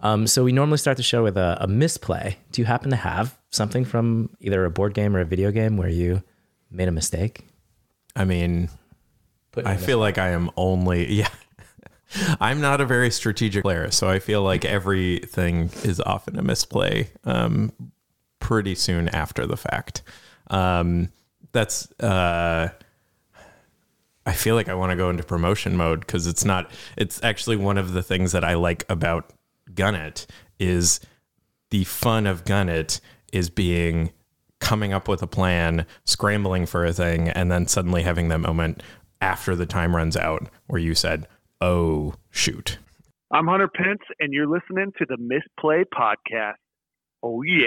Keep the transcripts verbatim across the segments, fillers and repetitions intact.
Um, so we normally start the show with a, a misplay. Do you happen to have something from either a board game or a video game where you made a mistake? I mean, I feel like I am only, yeah. I'm not a very strategic player, so I feel like everything is often a misplay um, pretty soon after the fact. Um, that's, uh, I feel like I want to go into promotion mode because it's not, it's actually one of the things that I like about Gunit is the fun of Gunit is being, coming up with a plan, scrambling for a thing, and then suddenly having that moment after the time runs out where you said, oh, shoot. I'm Hunter Pence, and you're listening to the Misplay Podcast. Oh, yeah.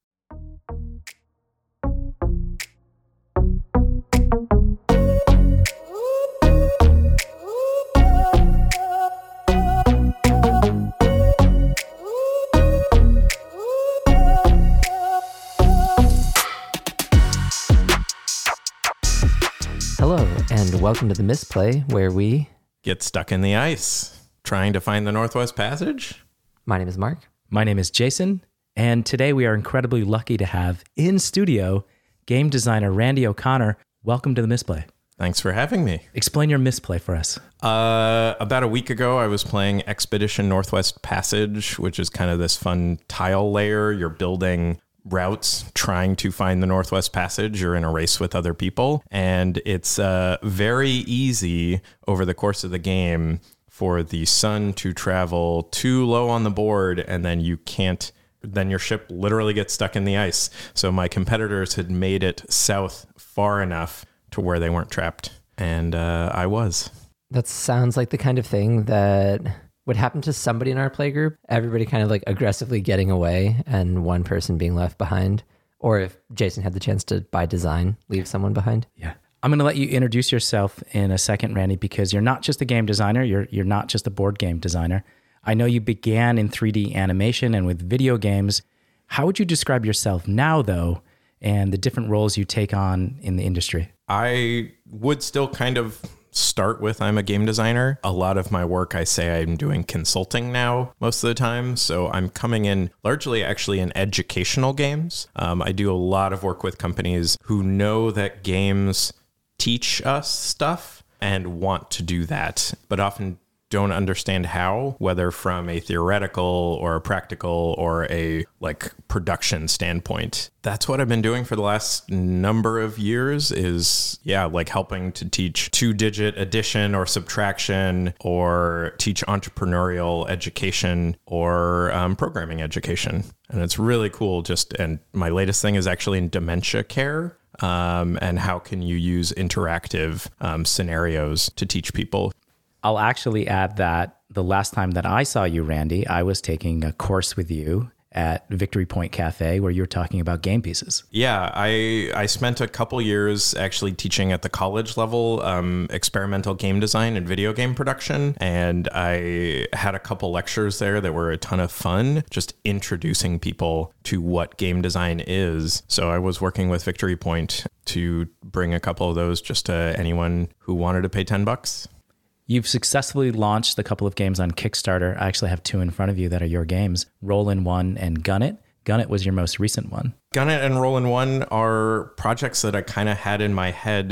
Hello, and welcome to the Misplay, where we get stuck in the ice, trying to find the Northwest Passage. My name is Mark. My name is Jason, and today we are incredibly lucky to have in studio game designer Randy O'Connor. Welcome to the Misplay. Thanks for having me. Explain your misplay for us. Uh, about a week ago, I was playing Expedition Northwest Passage, which is kind of this fun tile layer. You're building routes trying to find the Northwest Passage. You're in a race with other people, and it's uh, very easy over the course of the game for the sun to travel too low on the board, and then you can't, then your ship literally gets stuck in the ice. So my competitors had made it south far enough to where they weren't trapped, and uh, I was. That sounds like the kind of thing that would happen to somebody in our playgroup. Everybody kind of like aggressively getting away and one person being left behind. Or if Jason had the chance to, by design, leave someone behind. Yeah. I'm going to let you introduce yourself in a second, Randy, because you're not just a game designer. You're you're not just a board game designer. I know you began in three D animation and with video games. How would you describe yourself now, though, and the different roles you take on in the industry? I would still kind of start with I'm a game designer. A lot of my work, I say I'm doing consulting now most of the time. So I'm coming in largely actually in educational games. Um, I do a lot of work with companies who know that games teach us stuff and want to do that, but often don't understand how, whether from a theoretical or a practical or a like production standpoint. That's what I've been doing for the last number of years is, yeah, like helping to teach two-digit addition or subtraction or teach entrepreneurial education or um, programming education. And it's really cool just, and my latest thing is actually in dementia care. Um, and how can you use interactive um, scenarios to teach people? I'll actually add that the last time that I saw you, Randy, I was taking a course with you at Victory Point Cafe where you were talking about game pieces. Yeah, I I spent a couple years actually teaching at the college level um, experimental game design and video game production. And I had a couple lectures there that were a ton of fun, just introducing people to what game design is. So I was working with Victory Point to bring a couple of those just to anyone who wanted to pay ten bucks. You've successfully launched a couple of games on Kickstarter. I actually have two in front of you that are your games, Roll in One and Gunit. Gunit was your most recent one. Gunit and Roll in One are projects that I kind of had in my head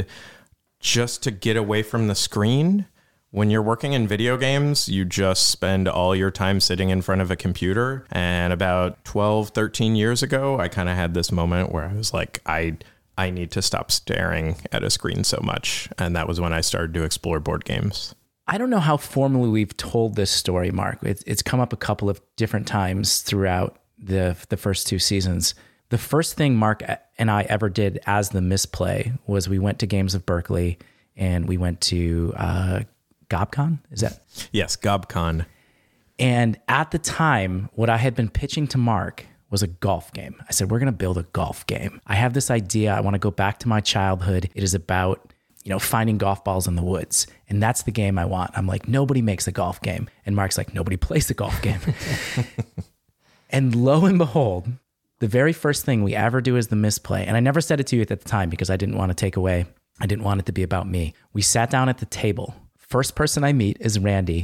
just to get away from the screen. When you're working in video games, you just spend all your time sitting in front of a computer. And about twelve, thirteen years ago, I kind of had this moment where I was like, I I need to stop staring at a screen so much. And that was when I started to explore board games. I don't know how formally we've told this story, Mark. It's, it's come up a couple of different times throughout the the first two seasons. The first thing Mark and I ever did as the Misplay was we went to Games of Berkeley and we went to uh, GobCon. Is that? Yes, GobCon. And at the time, what I had been pitching to Mark was a golf game. I said, we're going to build a golf game. I have this idea. I want to go back to my childhood. It is about, you know, finding golf balls in the woods. And that's the game I want. I'm like, nobody makes a golf game. And Mark's like, nobody plays a golf game. And lo and behold, the very first thing we ever do is the Misplay. And I never said it to you at the time because I didn't want to take away. I didn't want it to be about me. We sat down at the table. First person I meet is Randy.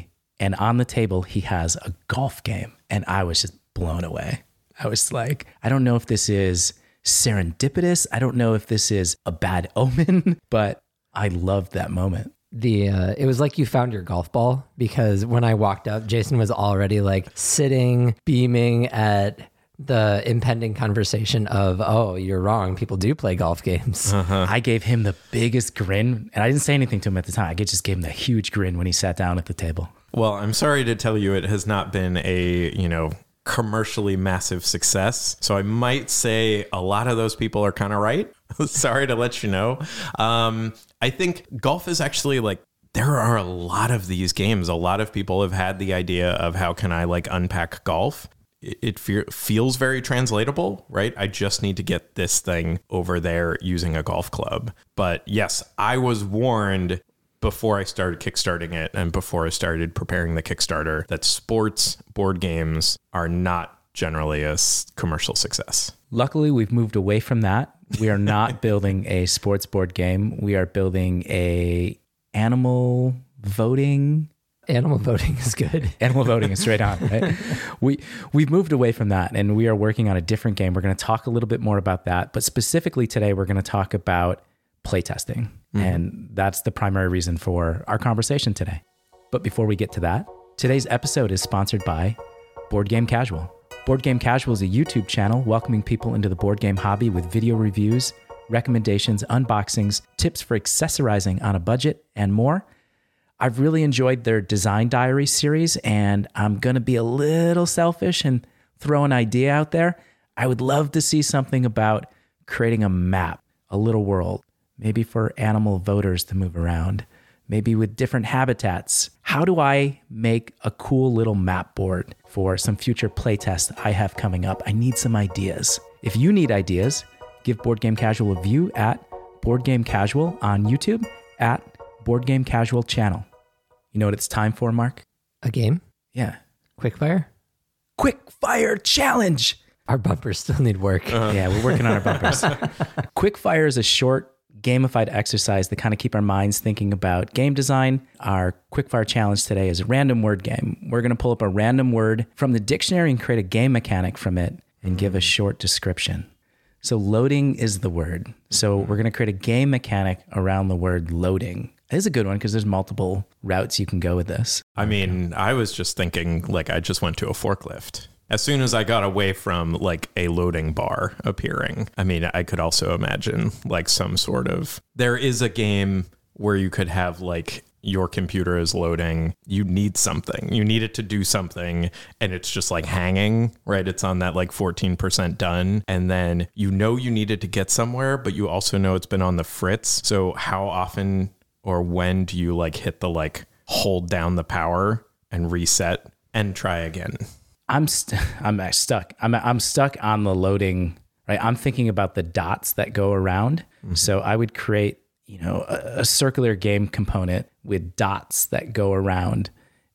And on the table, he has a golf game. And I was just blown away. I was like, I don't know if this is serendipitous. I don't know if this is a bad omen, but I loved that moment. The uh, it was like you found your golf ball, because when I walked up, Jason was already like sitting, beaming at the impending conversation of, oh, you're wrong. People do play golf games. Uh-huh. I gave him the biggest grin, and I didn't say anything to him at the time. I just gave him the huge grin when he sat down at the table. Well, I'm sorry to tell you, it has not been a, you know, commercially massive success. So I might say a lot of those people are kind of right. Sorry to let you know. Um, I think golf is actually like, there are a lot of these games. A lot of people have had the idea of how can I like unpack golf. It, it fe- feels very translatable, right? I just need to get this thing over there using a golf club. But yes, I was warned before I started kickstarting it and before I started preparing the Kickstarter that sports board games are not generally a s- commercial success. Luckily, we've moved away from that. We are not building a sports board game. We are building a animal voting. Animal voting is good. Animal voting is straight on, right? we, we've moved away from that, and we are working on a different game. We're going to talk a little bit more about that. But specifically today, we're going to talk about playtesting. Mm-hmm. And that's the primary reason for our conversation today. But before we get to that, today's episode is sponsored by Board Game Casual. Board Game Casual is a YouTube channel welcoming people into the board game hobby with video reviews, recommendations, unboxings, tips for accessorizing on a budget, and more. I've really enjoyed their design diary series, and I'm going to be a little selfish and throw an idea out there. I would love to see something about creating a map, a little world, maybe for animal voters to move around, maybe with different habitats. How do I make a cool little map board for some future playtests I have coming up? I need some ideas. If you need ideas, give Board Game Casual a view at Board Game Casual on YouTube at Board Game Casual channel. You know what it's time for, Mark? A game? Yeah. Quickfire? Quick Fire Challenge! Our bumpers still need work. Uh-huh. Yeah, we're working on our bumpers. Quickfire is a short, gamified exercise to kind of keep our minds thinking about game design. Our Quickfire Challenge today is a random word game. We're going to pull up a random word from the dictionary and create a game mechanic from it and give a short description. So loading is the word. So we're going to create a game mechanic around the word loading. It is a good one because there's multiple routes you can go with this. I mean, I was just thinking like I just went to a forklift. As soon as I got away from like a loading bar appearing, I mean, I could also imagine like some sort of, there is a game where you could have like your computer is loading, you need something, you need it to do something, and it's just like hanging, right? It's on that like fourteen percent done. And then you know you need it to get somewhere, but you also know it's been on the fritz. So how often or when do you like hit the like hold down the power and reset and try again? I'm st- I'm stuck. I'm I'm stuck on the loading, right? I'm thinking about the dots that go around. Mm-hmm. So I would create, you know, a, a circular game component with dots that go around,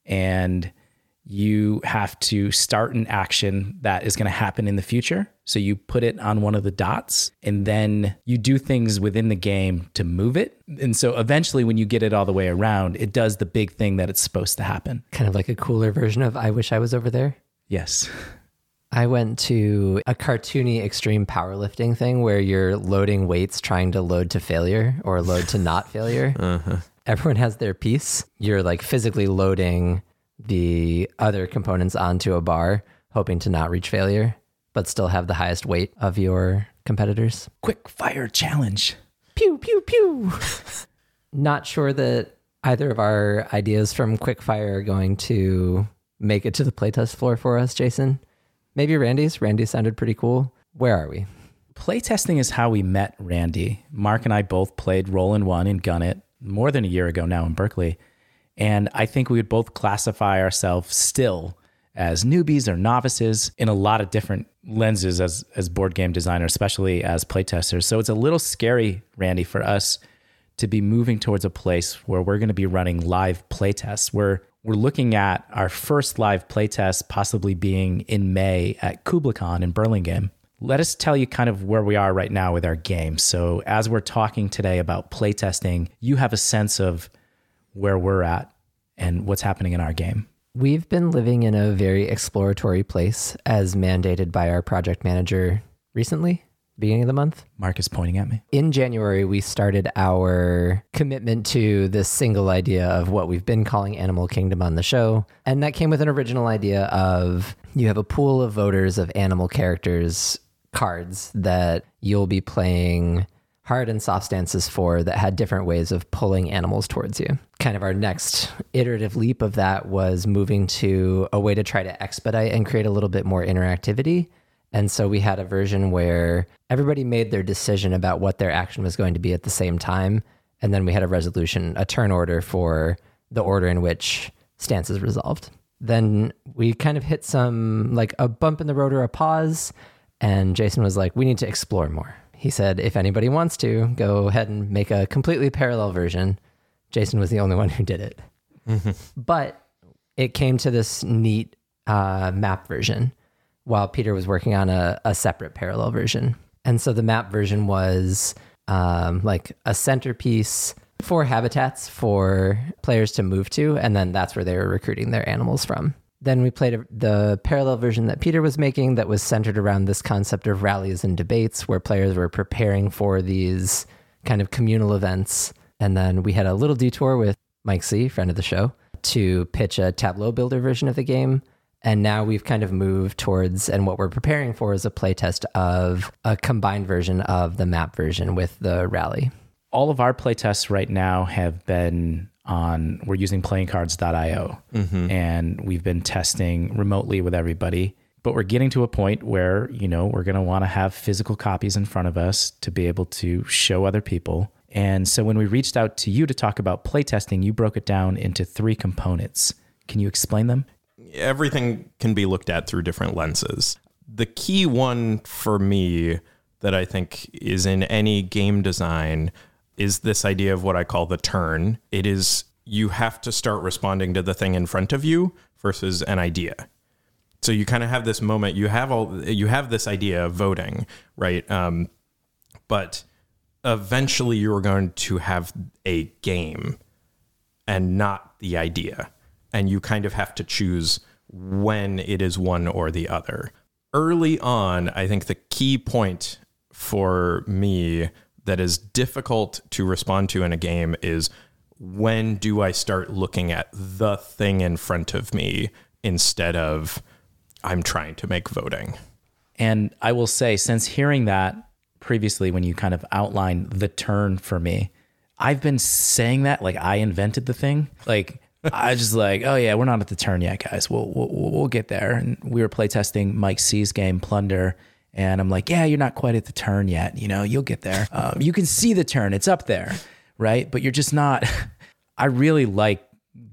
and you have to start an action that is going to happen in the future. So you put it on one of the dots, and then you do things within the game to move it. And so eventually when you get it all the way around, it does the big thing that it's supposed to happen. Kind of like a cooler version of I Wish I Was Over There. Yes. I went to a cartoony extreme powerlifting thing where you're loading weights trying to load to failure or load to not failure. Uh-huh. Everyone has their piece. You're like physically loading the other components onto a bar, hoping to not reach failure, but still have the highest weight of your competitors. Quick Fire Challenge. Pew, pew, pew. Not sure that either of our ideas from Quickfire are going to make it to the playtest floor for us, Jason. Maybe Randy's. Randy sounded pretty cool. Where are we? Playtesting is how we met Randy. Mark and I both played Roll in One and Gun It more than a year ago now in Berkeley. And I think we would both classify ourselves still as newbies or novices in a lot of different lenses as, as board game designers, especially as playtesters. So it's a little scary, Randy, for us to be moving towards a place where we're going to be running live playtests. We're, we're looking at our first live playtest possibly being in May at KublaCon in Burlingame. Let us tell you kind of where we are right now with our game. So as we're talking today about playtesting, you have a sense of where we're at and what's happening in our game. We've been living in a very exploratory place as mandated by our project manager recently, beginning of the month. Mark is pointing at me. In January, we started our commitment to this single idea of what we've been calling Animal Kingdom on the show. And that came with an original idea of you have a pool of voters of animal characters cards that you'll be playing hard and soft stances for that had different ways of pulling animals towards you. Kind of our next iterative leap of that was moving to a way to try to expedite and create a little bit more interactivity. And so we had a version where everybody made their decision about what their action was going to be at the same time. And then we had a resolution, a turn order for the order in which stances resolved. Then we kind of hit some, like a bump in the road or a pause. And Jason was like, we need to explore more. He said, if anybody wants to, go ahead and make a completely parallel version. Jason was the only one who did it. Mm-hmm. But it came to this neat uh, map version while Peter was working on a, a separate parallel version. And so the map version was um, like a centerpiece for habitats for players to move to. And then that's where they were recruiting their animals from. Then we played a, the parallel version that Peter was making that was centered around this concept of rallies and debates where players were preparing for these kind of communal events. And then we had a little detour with Mike C., friend of the show, to pitch a Tableau builder version of the game. And now we've kind of moved towards, and what we're preparing for is a playtest of a combined version of the map version with the rally. All of our playtests right now have been on, we're using playing cards dot io, mm-hmm. and we've been testing remotely with everybody, but we're getting to a point where, you know, we're going to want to have physical copies in front of us to be able to show other people. And so when we reached out to you to talk about playtesting, you broke it down into three components. Can you explain them? Everything can be looked at through different lenses. The key one for me that I think is in any game design is this idea of what I call the turn. It is, you have to start responding to the thing in front of you versus an idea. So you kind of have this moment, you have all, you have this idea of voting, right? Um, but eventually you're going to have a game and not the idea. And you kind of have to choose when it is one or the other. Early on, I think the key point for me that is difficult to respond to in a game is, when do I start looking at the thing in front of me instead of I'm trying to make voting? And I will say, since hearing that previously when you kind of outlined the turn for me, I've been saying that like I invented the thing. Like I was just like, oh yeah, we're not at the turn yet, guys. We'll we'll, we'll get there. And we were playtesting Mike C's game Plunder. And I'm like, yeah, you're not quite at the turn yet. You know, you'll get there. Um, you can see the turn. It's up there, right? But you're just not. I really like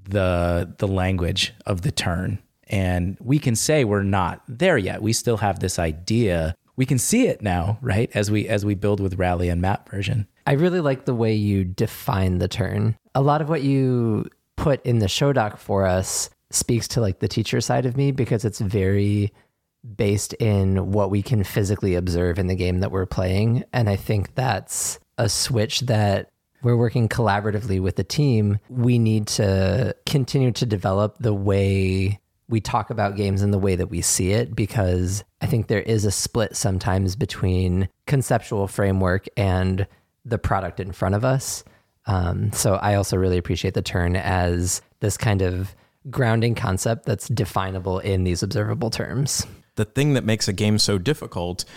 the the language of the turn. And we can say we're not there yet. We still have this idea. We can see it now, right? As we as we build with Rally and map version. I really like the way you define the turn. A lot of what you put in the show doc for us speaks to like the teacher side of me, because it's very based in what we can physically observe in the game that we're playing. And I think that's a switch that we're working collaboratively with the team. We need to continue to develop the way we talk about games and the way that we see it, because I think there is a split sometimes between conceptual framework and the product in front of us. Um, so I also really appreciate the turn as this kind of grounding concept that's definable in these observable terms. The thing that makes a game so difficult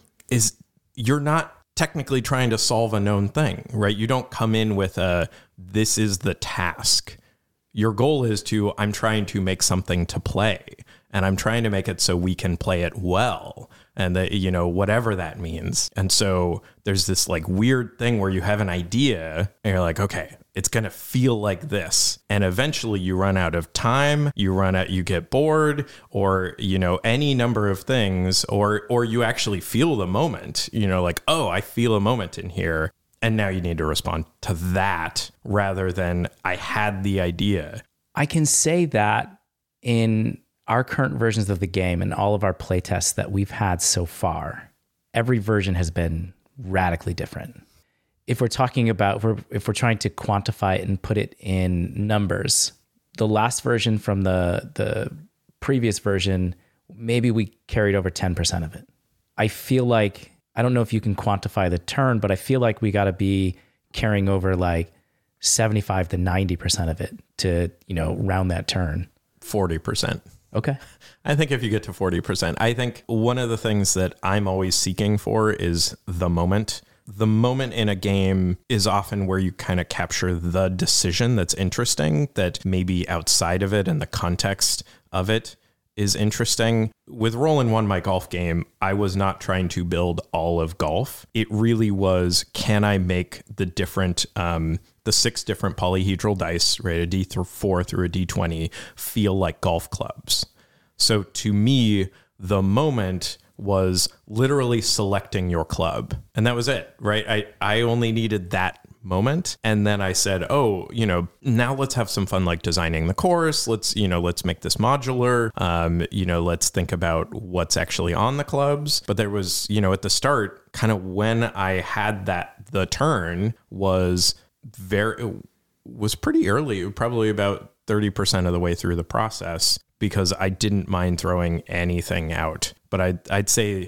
is you're not technically trying to solve a known thing, right? You don't come in with a, this is the task. Your goal is to, I'm trying to make something to play, and I'm trying to make it so we can play it well. And that, you know, whatever that means. And so there's this like weird thing where you have an idea and you're like, okay, it's going to feel like this. And eventually you run out of time, you run out, you get bored, or, you know, any number of things, or, or you actually feel the moment, you know, like, oh, I feel a moment in here. And now you need to respond to that rather than I had the idea. I can say that in our current versions of the game and all of our playtests that we've had so far, every version has been radically different. If we're talking about, if we're, if we're trying to quantify it and put it in numbers, the last version from the the previous version, maybe we carried over ten percent of it. I feel like, I don't know if you can quantify the turn, but I feel like we got to be carrying over like seventy-five to ninety percent of it to, you know, round that turn. forty percent. Okay. I think if you get to forty percent, I think one of the things that I'm always seeking for is the moment. The moment in a game is often where you kind of capture the decision that's interesting, that maybe outside of it and the context of it is interesting. With Roll in One, my golf game, I was not trying to build all of golf. It really was, can I make the different, um, the six different polyhedral dice, right, a D four through a D twenty, feel like golf clubs? So to me, the moment was literally selecting your club. And that was it, right? I, I only needed that moment. And then I said, oh, you know, now let's have some fun, like designing the course. Let's, you know, let's make this modular. Um, you know, let's think about what's actually on the clubs. But there was, you know, at the start, kind of when I had that, the turn was very, was pretty early, probably about thirty percent of the way through the process, because I didn't mind throwing anything out. But I'd, I'd say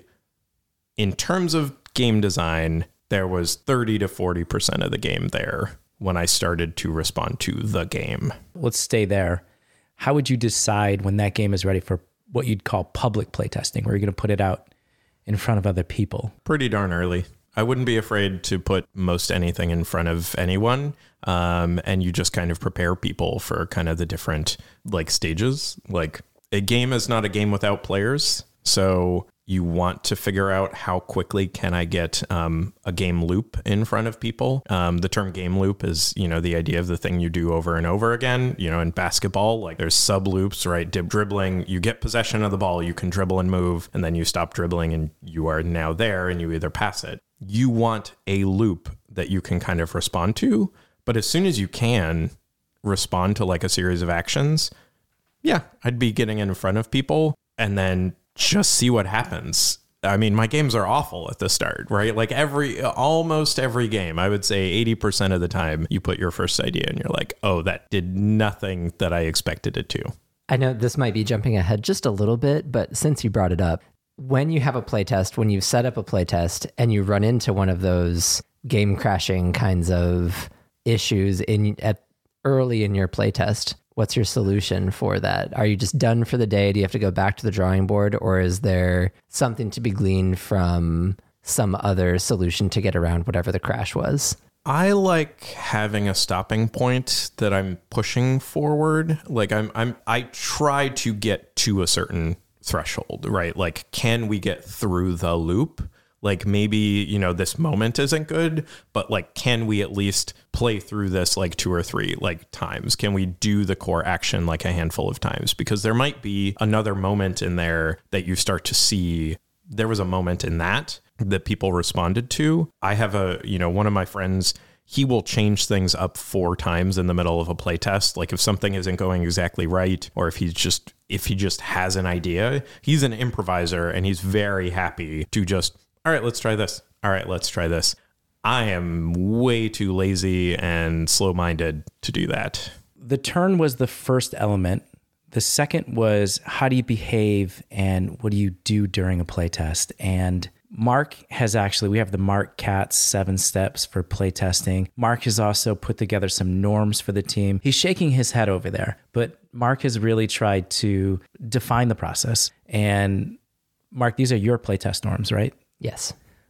in terms of game design, there was thirty to forty percent of the game there when I started to respond to the game. Let's stay there. How would you decide when that game is ready for what you'd call public playtesting, where you're going to put it out in front of other people? Pretty darn early. I wouldn't be afraid to put most anything in front of anyone. Um, and you just kind of prepare people for kind of the different like stages. Like a game is not a game without players. So you want to figure out how quickly can I get um, a game loop in front of people. Um, the term game loop is, you know, the idea of the thing you do over and over again. You know, in basketball, like there's sub loops, right? Dib- dribbling, you get possession of the ball, you can dribble and move, and then you stop dribbling and you are now there and you either pass it. You want a loop that you can kind of respond to, but as soon as you can respond to like a series of actions, yeah, I'd be getting in front of people and then just see what happens. I mean, my games are awful at the start, right? Like every, almost every game, I would say eighty percent of the time you put your first idea and you're like, oh, that did nothing that I expected it to. I know this might be jumping ahead just a little bit, but since you brought it up, when you have a playtest, when you've set up a playtest and you run into one of those game crashing kinds of issues in at early in your playtest, what's your solution for that? Are you just done for the day? Do you have to go back to the drawing board, or is there something to be gleaned from some other solution to get around whatever the crash was? I like having a stopping point that I'm pushing forward. Like I'm, I'm, I try to get to a certain threshold, right? Like, can we get through the loop? Like maybe, you know, this moment isn't good, but like, can we at least play through this like two or three like times? Can we do the core action like a handful of times? Because there might be another moment in there that you start to see. There was a moment in that that people responded to. I have a, you know, one of my friends, he will change things up four times in the middle of a playtest. Like if something isn't going exactly right, or if he's just, if he just has an idea, he's an improviser and he's very happy to just, all right, let's try this. All right, let's try this. I am way too lazy and slow-minded to do that. The turn was the first element. The second was how do you behave and what do you do during a playtest? And Mark has actually, we have the Mark Katz seven steps for playtesting. Mark has also put together some norms for the team. He's shaking his head over there, but Mark has really tried to define the process. And Mark, these are your playtest norms, right? Yes.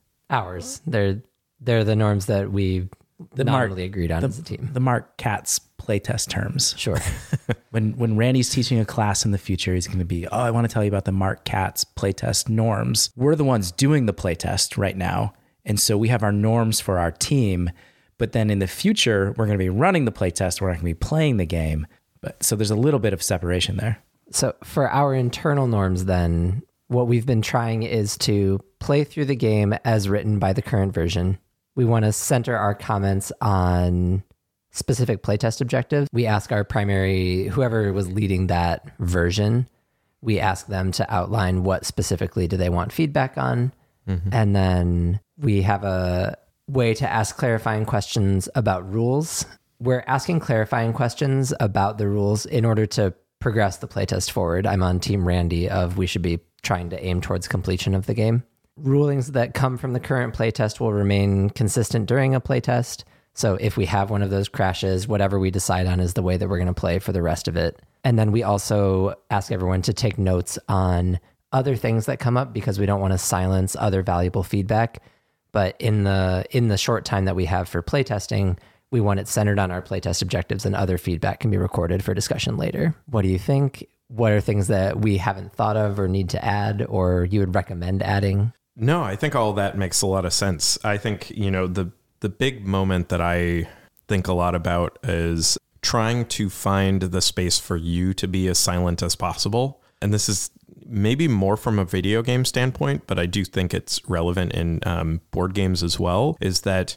Ours. They're they're the norms that we the nominally Mark, agreed on the, as a team. The Mark Katz playtest terms. Sure. when when Randy's teaching a class in the future, he's going to be, oh, I want to tell you about the Mark Katz playtest norms. We're the ones doing the playtest right now. And so we have our norms for our team. But then in the future, we're going to be running the playtest. We're not going to be playing the game. But so there's a little bit of separation there. So for our internal norms, then, what we've been trying is to play through the game as written by the current version. We want to center our comments on specific playtest objectives. We ask our primary, whoever was leading that version, we ask them to outline what specifically do they want feedback on. Mm-hmm. And then we have a way to ask clarifying questions about rules. we're asking clarifying questions about the rules in order to progress the playtest forward. I'm on Team Randy of we should be trying to aim towards completion of the game. Rulings that come from the current playtest will remain consistent during a playtest. So if we have one of those crashes, whatever we decide on is the way that we're going to play for the rest of it. And then we also ask everyone to take notes on other things that come up because we don't want to silence other valuable feedback. But in the in the short time that we have for playtesting, we want it centered on our playtest objectives, and other feedback can be recorded for discussion later. What do you think? What are things that we haven't thought of or need to add, or you would recommend adding? No, I think all that makes a lot of sense. I think, you know, the the big moment that I think a lot about is trying to find the space for you to be as silent as possible. And this is maybe more from a video game standpoint, but I do think it's relevant in um, board games as well, is that,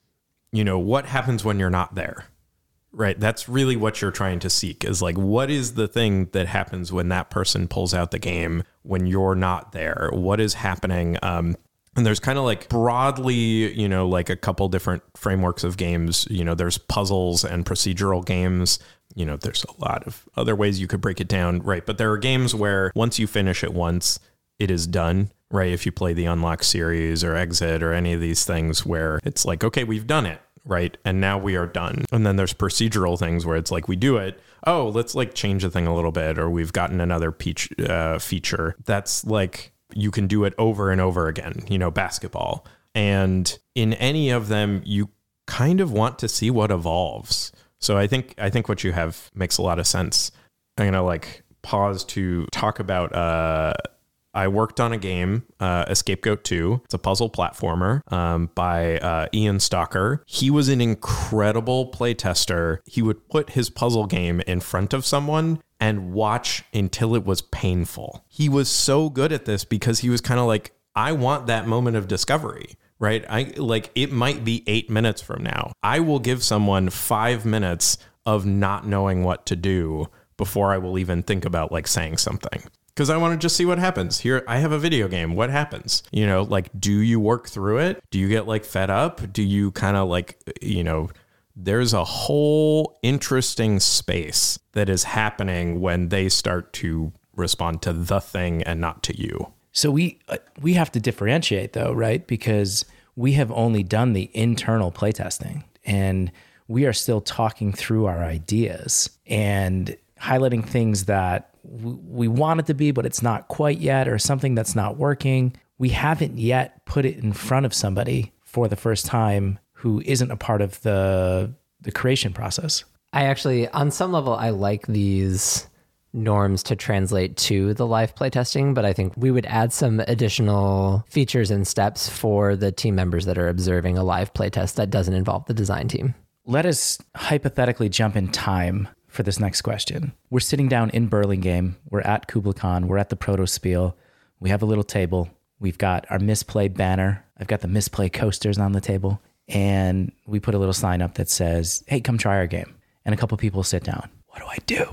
you know, what happens when you're not there, right? That's really what you're trying to seek, is like, what is the thing that happens when that person pulls out the game when you're not there? What is happening? Um, and there's kind of like broadly, you know, like a couple different frameworks of games. You know, there's puzzles and procedural games. You know, there's a lot of other ways you could break it down, right? But there are games where once you finish it once, it is done, right? If you play the Unlock series or Exit or any of these things where it's like, okay, we've done it, right? And now we are done. And then there's procedural things where it's like, we do it. Oh, let's like change the thing a little bit, or we've gotten another peach, uh, feature. That's like, you can do it over and over again, you know, basketball. And in any of them, you kind of want to see what evolves. So I think I think what you have makes a lot of sense. I'm going to like pause to talk about, uh, I worked on a game, uh, Scapegoat two. It's a puzzle platformer um, by uh, Ian Stalker. He was an incredible playtester. He would put his puzzle game in front of someone and watch until it was painful. He was so good at this because he was kind of like, I want that moment of discovery. Right? I like, it might be eight minutes from now. I will give someone five minutes of not knowing what to do before I will even think about like saying something. Because I want to just see what happens. Here, I have a video game. What happens? You know, like, do you work through it? Do you get like fed up? Do you kind of like, you know, there's a whole interesting space that is happening when they start to respond to the thing and not to you. So we uh, we have to differentiate though, right? Because we have only done the internal playtesting, and we are still talking through our ideas and highlighting things that w- we want it to be, but it's not quite yet, or something that's not working. We haven't yet put it in front of somebody for the first time who isn't a part of the the creation process. I actually, on some level, I like these norms to translate to the live playtesting, but I think we would add some additional features and steps for the team members that are observing a live playtest that doesn't involve the design team. Let us hypothetically jump in time for this next question. We're sitting down in Burlingame. We're at KublaCon. We're at the Protospiel. We have a little table. We've got our Misplay banner. I've got the Misplay coasters on the table. And we put a little sign up that says, hey, come try our game. And a couple people sit down. What do I do?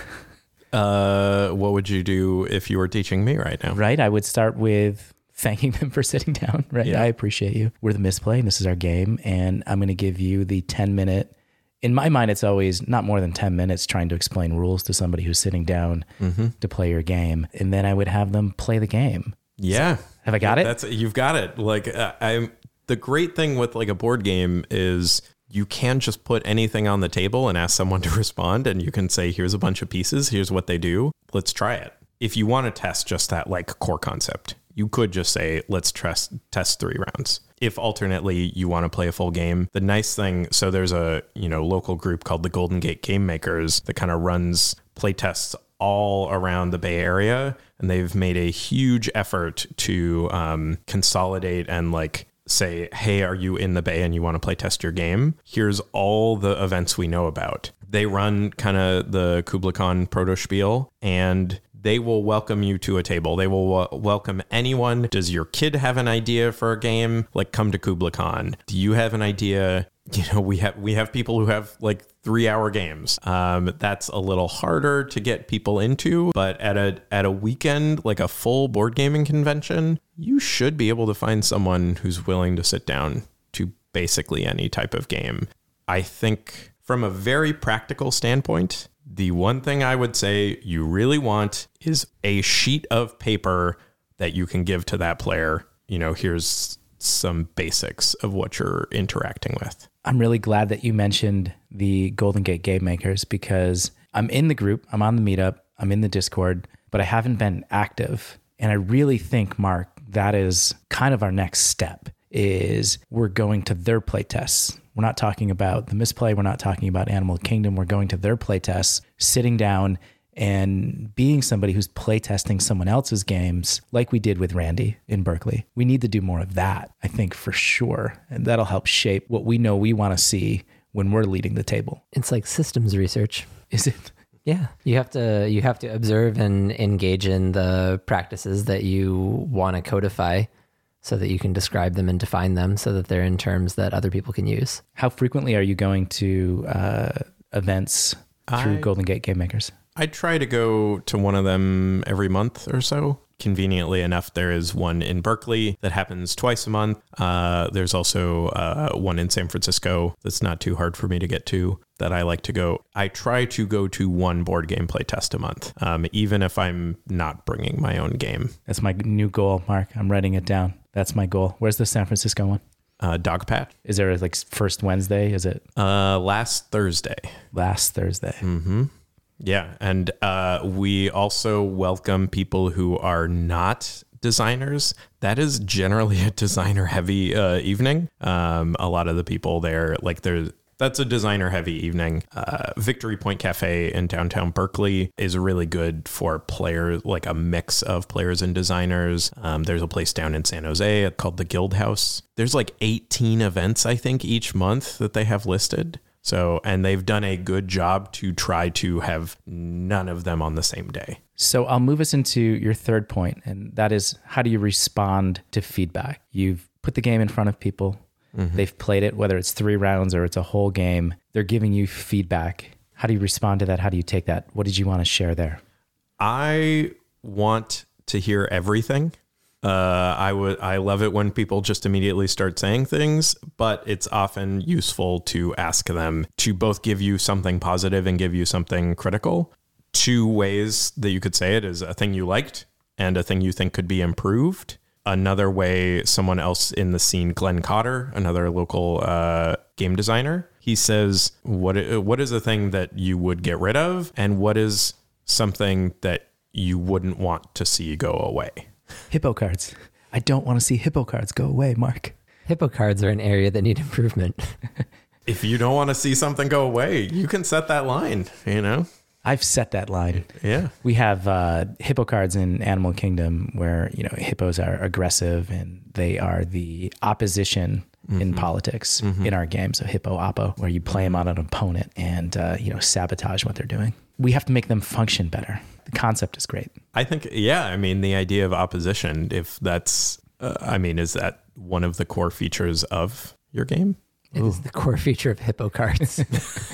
Uh, what would you do if you were teaching me right now? Right. I would start with thanking them for sitting down. Right. Yeah. I appreciate you. We're the Misplay, and this is our game. And I'm going to give you the ten minute. In my mind, it's always not more than ten minutes trying to explain rules to somebody who's sitting down mm-hmm. to play your game. And then I would have them play the game. Yeah. So, have I got it? That's, you've got it. Like uh, I'm, the great thing with like a board game is you can just put anything on the table and ask someone to respond, and you can say, here's a bunch of pieces. Here's what they do. Let's try it. If you want to test just that like core concept, you could just say, let's test, test three rounds. If alternately you want to play a full game, the nice thing, so there's a, you know, local group called the Golden Gate Game Makers that kind of runs play tests all around the Bay Area. And they've made a huge effort to um, consolidate and like, say, hey, are you in the Bay and you want to play test your game? Here's all the events we know about. They run kind of the KublaCon Protospiel, and they will welcome you to a table. They will w- welcome anyone. Does your kid have an idea for a game? Like, come to KublaCon. Do you have an idea? You know, we have we have people who have like three hour games. Um, that's a little harder to get people into, but at a at a weekend, like a full board gaming convention, you should be able to find someone who's willing to sit down to basically any type of game. I think From a very practical standpoint, the one thing I would say you really want is a sheet of paper that you can give to that player. You know, here's some basics of what you're interacting with. I'm really glad that you mentioned the Golden Gate Game Makers, because I'm in the group, I'm on the meetup, I'm in the Discord, but I haven't been active. And I really think, Mark, that is kind of our next step, is we're going to their playtests. We're not talking about the Misplay. We're not talking about Animal Kingdom. We're going to their playtests, sitting down and being somebody who's playtesting someone else's games, like we did with Randy in Berkeley. We need to do more of that, I think, for sure. And that'll help shape what we know we want to see when we're leading the table. It's like systems research. Is it? Yeah, you have to you have to observe and engage in the practices that you want to codify, so that you can describe them and define them so that they're in terms that other people can use. How frequently are you going to uh, events through I, Golden Gate Game Makers? I try to go to one of them every month or so. Conveniently enough, there is one in Berkeley that happens twice a month. Uh, there's also uh, one in San Francisco that's not too hard for me to get to that I like to go. I try to go to one board game play test a month, um, even if I'm not bringing my own game. That's my new goal, Mark. I'm writing it down. That's my goal. Where's the San Francisco one? Uh, Dog Patch. Is there like first Wednesday? Is it? Uh, last Thursday. Last Thursday. Mm-hmm. Yeah. And uh, we also welcome people who are not designers. That is generally a designer heavy uh, evening. Um, a lot of the people there, like there's, that's a designer heavy evening. Uh, Victory Point Cafe in downtown Berkeley is really good for players, like a mix of players and designers. Um, there's a place down in San Jose called the Guild House. There's like eighteen events, I think, each month that they have listed. So, and they've done a good job to try to have none of them on the same day. So I'll move us into your third point, and that is, how do you respond to feedback? You've put the game in front of people. Mm-hmm. They've played it, whether it's three rounds or it's a whole game. They're giving you feedback. How do you respond to that? How do you take that? What did you want to share there? I want to hear everything. Uh, I would. I love it when people just immediately start saying things, but it's often useful to ask them to both give you something positive and give you something critical. Two ways that you could say it is a thing you liked and a thing you think could be improved. Another way, someone else in the scene, Glenn Cotter, another local uh, game designer, he says, what what is a thing that you would get rid of, and what is something that you wouldn't want to see go away? Hippo cards. I don't want to see hippo cards go away, Mark. Hippo cards are an area that need improvement. If you don't want to see something go away, you can set that line, you know? I've set that line. Yeah. We have uh, hippo cards in Animal Kingdom where, you know, hippos are aggressive and they are the opposition mm-hmm. in politics mm-hmm. in our game. So hippo oppo, where you play them on an opponent and, uh, you know, sabotage what they're doing. We have to make them function better. The concept is great. I think, yeah, I mean, the idea of opposition, if that's, uh, I mean, is that one of the core features of your game? It Ooh. is the core feature of hippo cards.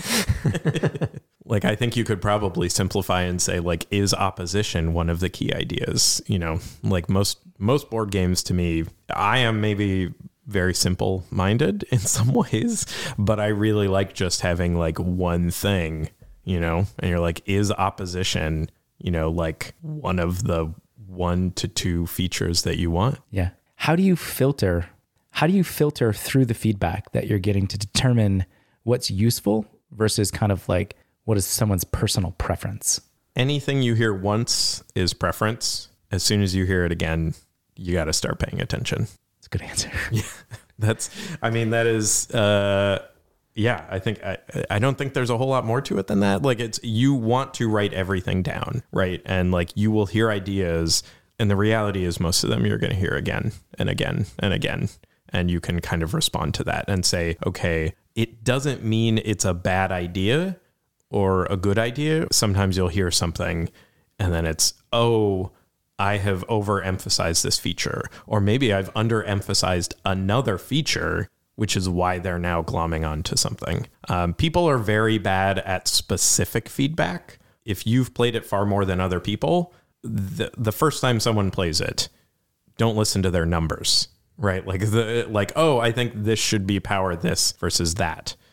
Like, I think you could probably simplify and say, like, is opposition one of the key ideas? You know, like most, most board games to me, I am maybe very simple minded in some ways, but I really like just having like one thing, you know, and you're like, is opposition, you know, like one of the one to two features that you want? Yeah. How do you filter? How do you filter through the feedback that you're getting to determine what's useful versus kind of like, what is someone's personal preference? Anything you hear once is preference. As soon as you hear it again, you got to start paying attention. That's a good answer. Yeah, that's, I mean, that is, uh, yeah, I think, I, I don't think there's a whole lot more to it than that. Like it's, you want to write everything down, right? And like, you will hear ideas, and the reality is most of them you're going to hear again and again and again. And you can kind of respond to that and say, okay, it doesn't mean it's a bad idea or a good idea. Sometimes you'll hear something and then it's, oh, I have overemphasized this feature, or maybe I've underemphasized another feature, which is why they're now glomming onto something. Um, people are very bad at specific feedback. If you've played it far more than other people, the, the first time someone plays it, don't listen to their numbers, right? Like the, like, oh, I think this should be power this versus that.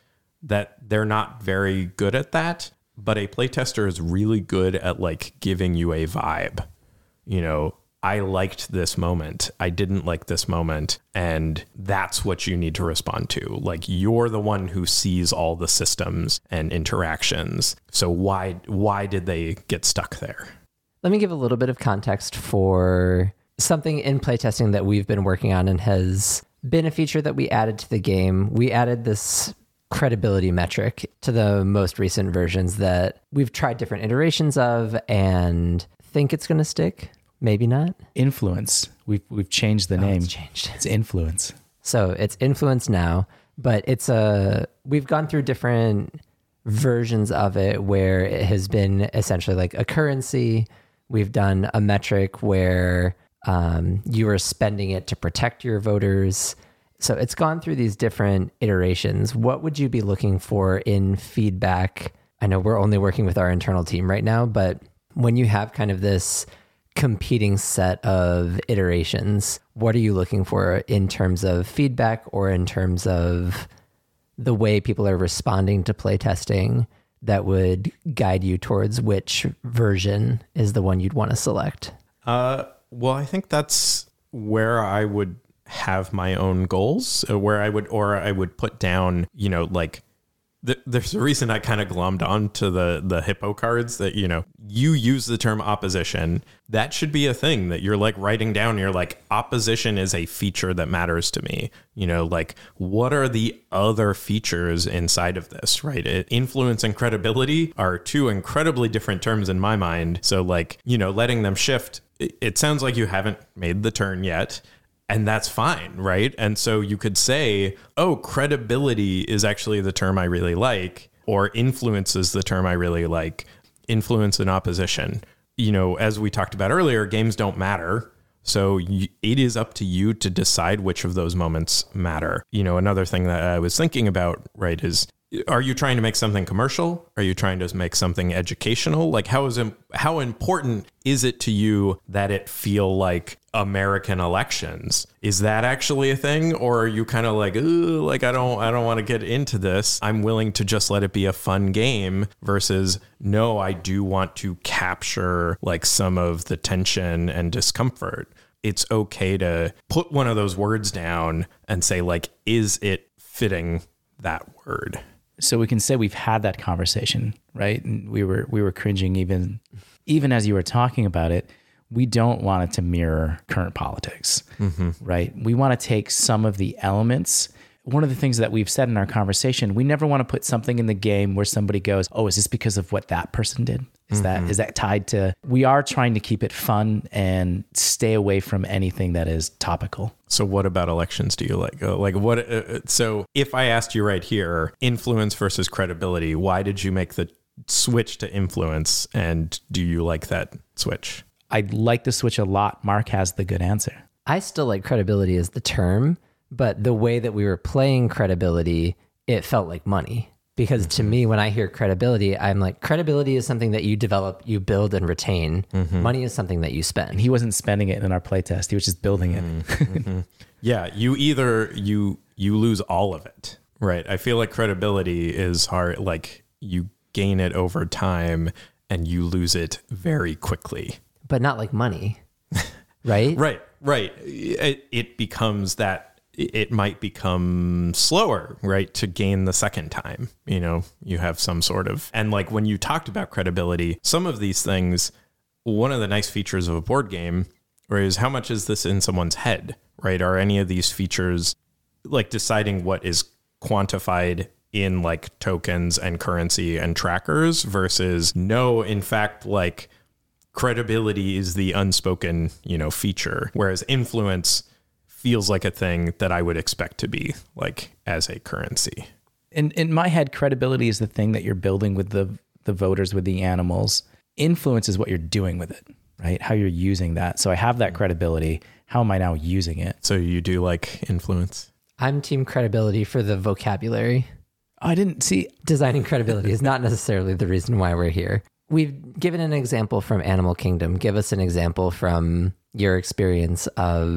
that they're not very good at that, but a playtester is really good at like giving you a vibe. You know, I liked this moment. I didn't like this moment. And that's what you need to respond to. Like, you're the one who sees all the systems and interactions. So why why did they get stuck there? Let me give a little bit of context for something in playtesting that we've been working on and has been a feature that we added to the game. We added this credibility metric to the most recent versions that we've tried different iterations of and think it's going to stick. Maybe not. Influence. We've we've changed the Oh, name. it's changed. It's influence. So it's influence now, but it's a, we've gone through different versions of it where it has been essentially like a currency. We've done a metric where um, you are spending it to protect your voters. So it's gone through these different iterations. What would you be looking for in feedback? I know we're only working with our internal team right now, but when you have kind of this competing set of iterations, what are you looking for in terms of feedback or in terms of the way people are responding to playtesting that would guide you towards which version is the one you'd want to select? Uh, well, I think that's where I would have my own goals, uh, where I would, or I would put down, you know, like, th- there's a reason I kind of glommed on to the, the hippo cards that, you know, you use the term opposition. That should be a thing that you're like writing down. You're like, opposition is a feature that matters to me. You know, like, what are the other features inside of this, right? It, influence and credibility are two incredibly different terms in my mind. So like, you know, letting them shift, it, it sounds like you haven't made the turn yet. And that's fine, right? And so you could say, oh, credibility is actually the term I really like, or influence is the term I really like. Influence and opposition. You know, as we talked about earlier, games don't matter. So y- it is up to you to decide which of those moments matter. You know, another thing that I was thinking about, right, is, are you trying to make something commercial? Are you trying to make something educational? Like, how is it, how important is it to you that it feel like American elections? Is that actually a thing? Or are you kind of like, ooh, like, I don't, I don't want to get into this. I'm willing to just let it be a fun game versus, no, I do want to capture like some of the tension and discomfort. It's okay to put one of those words down and say, like, is it fitting that word? So we can say we've had that conversation, right? And we were we were cringing even even as you were talking about it. We don't want it to mirror current politics, mm-hmm. right? We want to take some of the elements. One of the things that we've said in our conversation, we never want to put something in the game where somebody goes, oh, is this because of what that person did? Is mm-hmm. that is that tied to, we are trying to keep it fun and stay away from anything that is topical. So what about elections do you like? Uh, like what? Uh, so if I asked you right here, influence versus credibility, why did you make the switch to influence? And do you like that switch? I like the switch a lot. Mark has the good answer. I still like credibility as the term, but the way that we were playing credibility, it felt like money. Because to me, when I hear credibility, I'm like, credibility is something that you develop, you build and retain. Mm-hmm. Money is something that you spend. And he wasn't spending it in our playtest. He was just building it. Mm-hmm. Yeah, you either, you you lose all of it, right? I feel like credibility is hard. Like, you gain it over time and you lose it very quickly. But not like money, right? Right, right. It, it becomes that, it might become slower, right, to gain the second time. You know, you have some sort of, and like when you talked about credibility, some of these things, one of the nice features of a board game, right, is how much is this in someone's head, right? Are any of these features like deciding what is quantified in like tokens and currency and trackers versus no, in fact, like credibility is the unspoken, you know, feature, whereas influence feels like a thing that I would expect to be like as a currency. In in my head, credibility is the thing that you're building with the the voters, with the animals. Influence is what you're doing with it, right? How you're using that. So I have that credibility. How am I now using it? So you do like influence? I'm team credibility for the vocabulary. I didn't see. Designing credibility is not necessarily the reason why we're here. We've given an example from Animal Kingdom. Give us an example from your experience of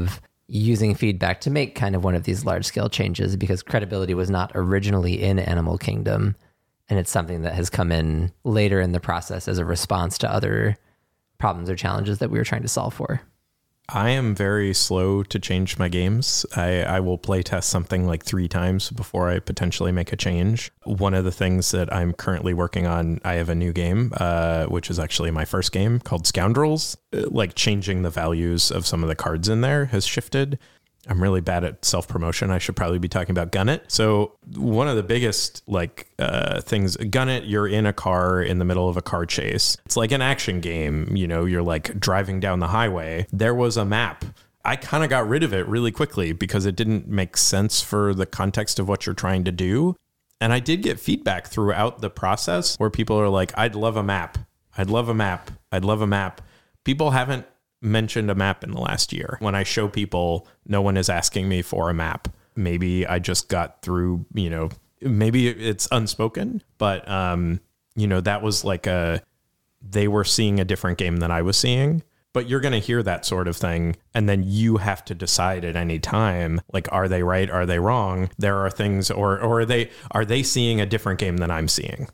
using feedback to make kind of one of these large scale changes, because credibility was not originally in Animal Kingdom. And it's something that has come in later in the process as a response to other problems or challenges that we were trying to solve for. I am very slow to change my games. I, I will play test something like three times before I potentially make a change. One of the things that I'm currently working on, I have a new game, uh, which is actually my first game, called Scoundrels. Like changing the values of some of the cards in there has shifted. I'm really bad at self-promotion. I should probably be talking about Gun It. So one of the biggest like uh, things, Gun It, you're in a car in the middle of a car chase. It's like an action game. You know, you're like driving down the highway. There was a map. I kind of got rid of it really quickly because it didn't make sense for the context of what you're trying to do. And I did get feedback throughout the process where people are like, I'd love a map. I'd love a map. I'd love a map. People haven't mentioned a map in the last year. When I show people, no one is asking me for a map. Maybe I just got through, you know, maybe it's unspoken, but, um, you know, that was like a, they were seeing a different game than I was seeing. But you're going to hear that sort of thing. And then you have to decide at any time, like, are they right? Are they wrong? There are things, or, or are they, are they seeing a different game than I'm seeing?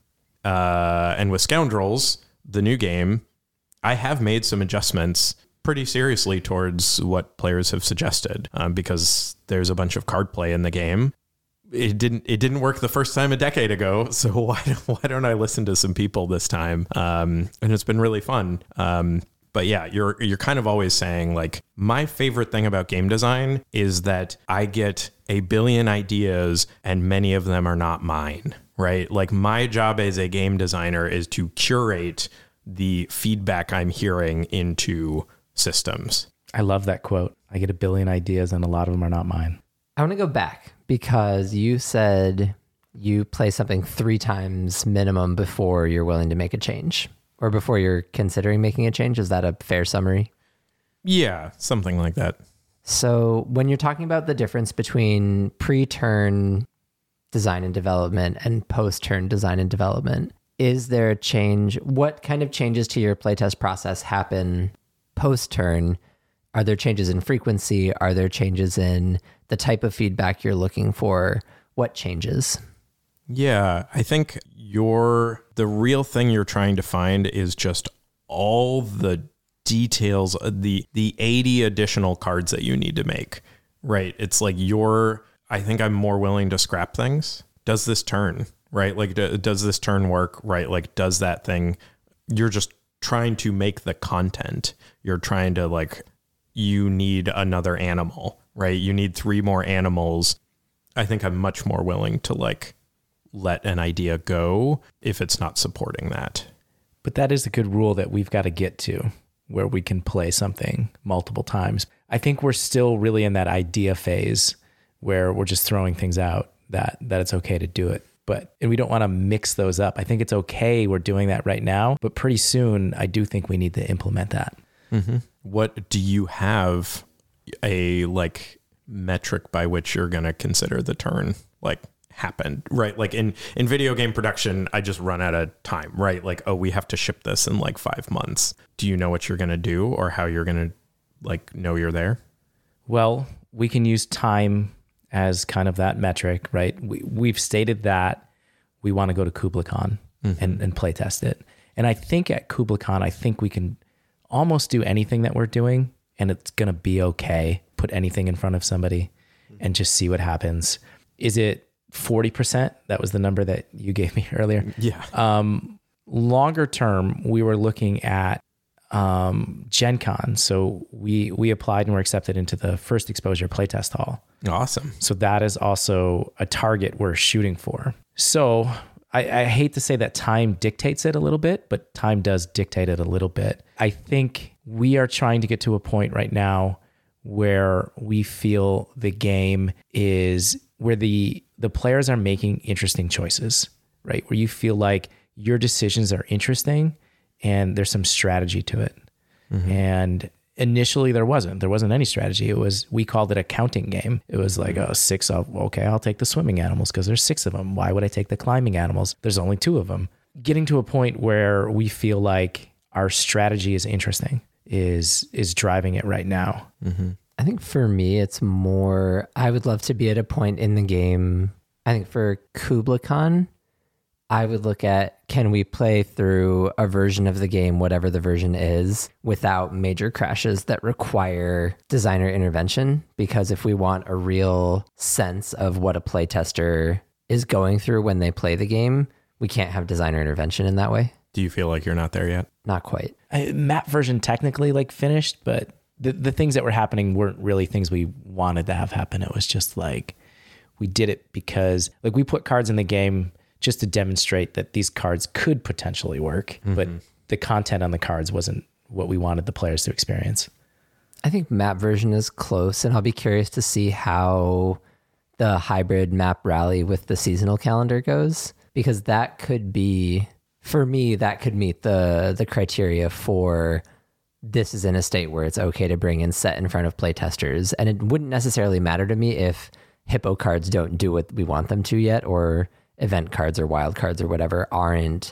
Uh, and with Scoundrels, the new game, I have made some adjustments pretty seriously towards what players have suggested, um, because there's a bunch of card play in the game. It didn't it didn't work the first time a decade ago, so why don't, why don't I listen to some people this time? Um, and it's been really fun. Um, but yeah, you're you're kind of always saying, like, my favorite thing about game design is that I get a billion ideas and many of them are not mine, right? Like, my job as a game designer is to curate the feedback I'm hearing into systems. I love that quote. I get a billion ideas and a lot of them are not mine. I want to go back because you said you play something three times minimum before you're willing to make a change, or before you're considering making a change. Is that a fair summary? Yeah, something like that. So when you're talking about the difference between pre-turn design and development and post-turn design and development, is there a change? What kind of changes to your playtest process happen post-turn? Are there changes in frequency? Are there changes in the type of feedback you're looking for? What changes? Yeah, I think your the real thing you're trying to find is just all the details, the the eighty additional cards that you need to make, right? It's like you're, I think I'm more willing to scrap things. Does this turn, right? Like, do, does this turn work, right? Like, does that thing, you're just trying to make the content. You're trying to, like, you need another animal, right? You need three more animals. I think I'm much more willing to, like, let an idea go if it's not supporting that. But that is a good rule that we've got to get to, where we can play something multiple times. I think we're still really in that idea phase where we're just throwing things out, that that it's okay to do it. But, and we don't want to mix those up. I think it's okay we're doing that right now, but pretty soon I do think we need to implement that. Mm-hmm. What do you have a like metric by which you're going to consider the turn like happened, right? Like in, in video game production, I just run out of time, right? Like, oh, we have to ship this in like five months. Do you know what you're going to do or how you're going to like know you're there? Well, we can use time as kind of that metric, right? We, we've stated that we want to go to KublaCon mm-hmm. and, and play test it. And I think at KublaCon, I think we can almost do anything that we're doing and it's going to be okay. Put anything in front of somebody and just see what happens. Is it forty percent? That was the number that you gave me earlier. Yeah. Um, longer term, we were looking at um, Gen Con. So we, we applied and were accepted into the First Exposure Playtest Hall. Awesome. So that is also a target we're shooting for. So I, I hate to say that time dictates it a little bit, but time does dictate it a little bit. I think we are trying to get to a point right now where we feel the game is where the the players are making interesting choices, right? Where you feel like your decisions are interesting and there's some strategy to it. Mm-hmm. And initially there wasn't. There wasn't any strategy. It was, we called it a counting game. It was like, oh, six of, okay, I'll take the swimming animals because there's six of them. Why would I take the climbing animals? There's only two of them. Getting to a point where we feel like our strategy is interesting is is driving it right now. Mm-hmm. I think for me, it's more, I would love to be at a point in the game. I think for Kubla Khan, I would look at, can we play through a version of the game, whatever the version is, without major crashes that require designer intervention? Because if we want a real sense of what a playtester is going through when they play the game, we can't have designer intervention in that way. Do you feel like you're not there yet? Not quite. I, map version technically like finished, but the, the things that were happening weren't really things we wanted to have happen. It was just like, we did it because like we put cards in the game just to demonstrate that these cards could potentially work, mm-hmm. but the content on the cards wasn't what we wanted the players to experience. I think map version is close, and I'll be curious to see how the hybrid map rally with the seasonal calendar goes, because that could be, for me, that could meet the the criteria for this is in a state where it's okay to bring in set in front of playtesters. And it wouldn't necessarily matter to me if hippo cards don't do what we want them to yet, or event cards or wild cards or whatever aren't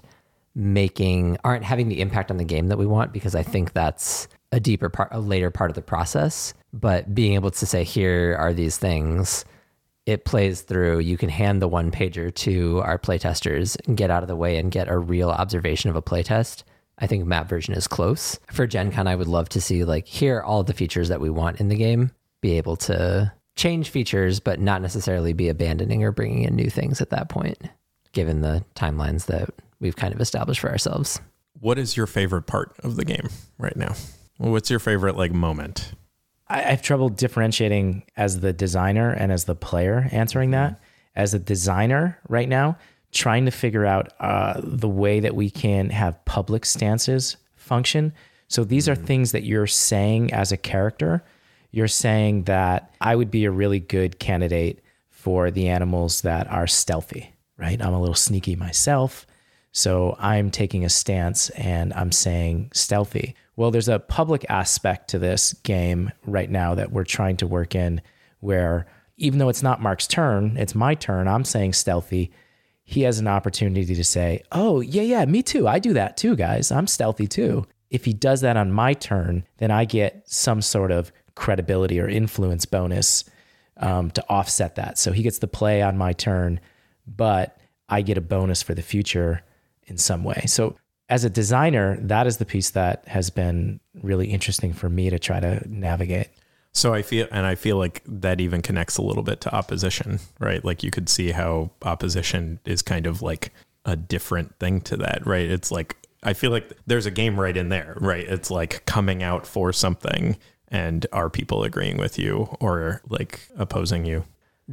making, aren't having the impact on the game that we want, because I think that's a deeper part, a later part of the process. But being able to say, here are these things, it plays through, you can hand the one pager to our playtesters and get out of the way and get a real observation of a playtest. I think map version is close. For Gen Con, I would love to see, like, here are all the features that we want in the game, be able to change features, but not necessarily be abandoning or bringing in new things at that point, given the timelines that we've kind of established for ourselves. What is your favorite part of the game right now? What's your favorite like moment? I have trouble differentiating as the designer and as the player answering that. As a designer right now, trying to figure out uh, the way that we can have public stances function. So these are things that you're saying as a character. You're saying that I would be a really good candidate for the animals that are stealthy, right? I'm a little sneaky myself. So I'm taking a stance and I'm saying stealthy. Well, there's a public aspect to this game right now that we're trying to work in, where even though it's not Mark's turn, it's my turn, I'm saying stealthy. He has an opportunity to say, oh, yeah, yeah, me too. I do that too, guys. I'm stealthy too. If he does that on my turn, then I get some sort of credibility or influence bonus um, to offset that. So he gets the play on my turn, but I get a bonus for the future in some way. So as a designer, that is the piece that has been really interesting for me to try to navigate. So I feel, and I feel like that even connects a little bit to opposition, right? Like you could see how opposition is kind of like a different thing to that, right? It's like, I feel like there's a game right in there, right? It's like coming out for something, and are people agreeing with you or like opposing you?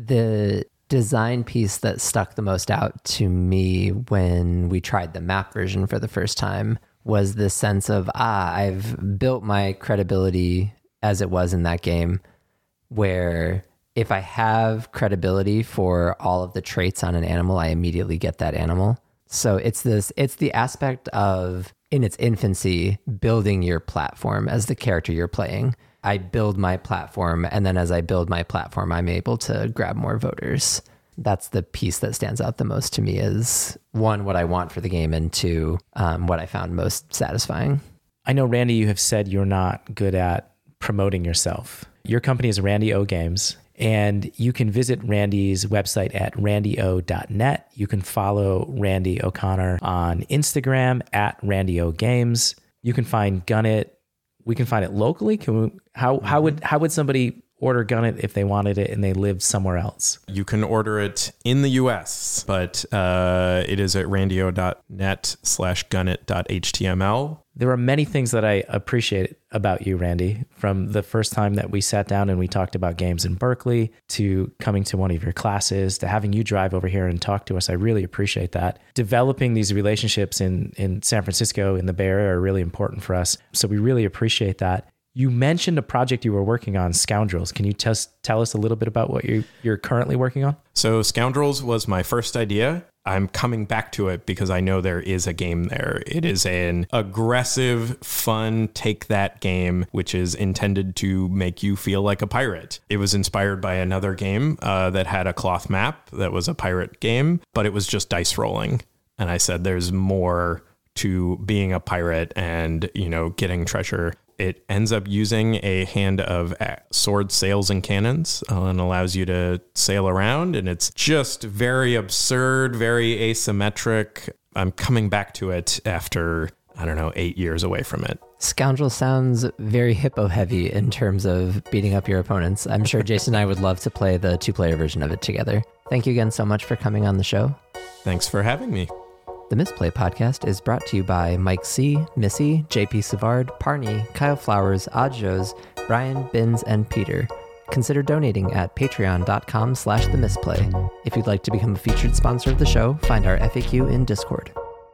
The design piece that stuck the most out to me when we tried the map version for the first time was the sense of, ah, I've built my credibility as it was in that game, where if I have credibility for all of the traits on an animal, I immediately get that animal. So it's this, it's the aspect of, in its infancy, building your platform as the character you're playing. I build my platform, and then as I build my platform, I'm able to grab more voters. That's the piece that stands out the most to me, is one, what I want for the game, and two, um, what I found most satisfying. I know, Randy, you have said you're not good at promoting yourself. Your company is Randy O Games, and you can visit Randy's website at randy o dot net. You can follow Randy O'Connor on Instagram at randy o games. You can find Gunit. We can find it locally. Can we, how how would how would somebody order Gunit if they wanted it and they lived somewhere else? You can order it in the U S, but uh, it is at randy o dot net slash gunit dot h t m l. There are many things that I appreciate about you, Randy, from the first time that we sat down and we talked about games in Berkeley, to coming to one of your classes, to having you drive over here and talk to us. I really appreciate that. Developing these relationships in, in San Francisco, in the Bay Area, are really important for us. So we really appreciate that. You mentioned a project you were working on, Scoundrels. Can you just tell us a little bit about what you're, you're currently working on? So Scoundrels was my first idea. I'm coming back to it because I know there is a game there. It is an aggressive, fun take that game, which is intended to make you feel like a pirate. It was inspired by another game uh, that had a cloth map that was a pirate game, but it was just dice rolling. And I said, there's more to being a pirate and, you know, getting treasure. it ends up using a hand of uh, swords, sails, and cannons uh, and allows you to sail around. And it's just very absurd, very asymmetric. I'm coming back to it after, I don't know, eight years away from it. Scoundrel sounds very hippo heavy in terms of beating up your opponents. I'm sure Jason and I would love to play the two-player version of it together. Thank you again so much for coming on the show. Thanks for having me. The Misplay podcast is brought to you by Mike C., Missy, J P Savard, Parney, Kyle Flowers, Adjos, Brian, Binns, and Peter. Consider donating at patreon.com slash the misplay. If you'd like to become a featured sponsor of the show, find our F A Q in Discord.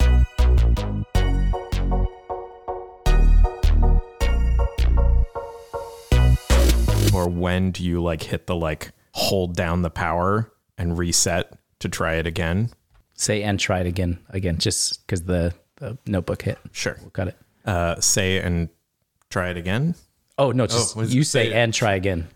Or when do you like hit the like hold down the power and reset to try it again? Say and try it again, again, just because the, the notebook hit. Sure. We'll cut it. Uh, say and try it again. Oh, no, just Oh, was- you say say it. and try again.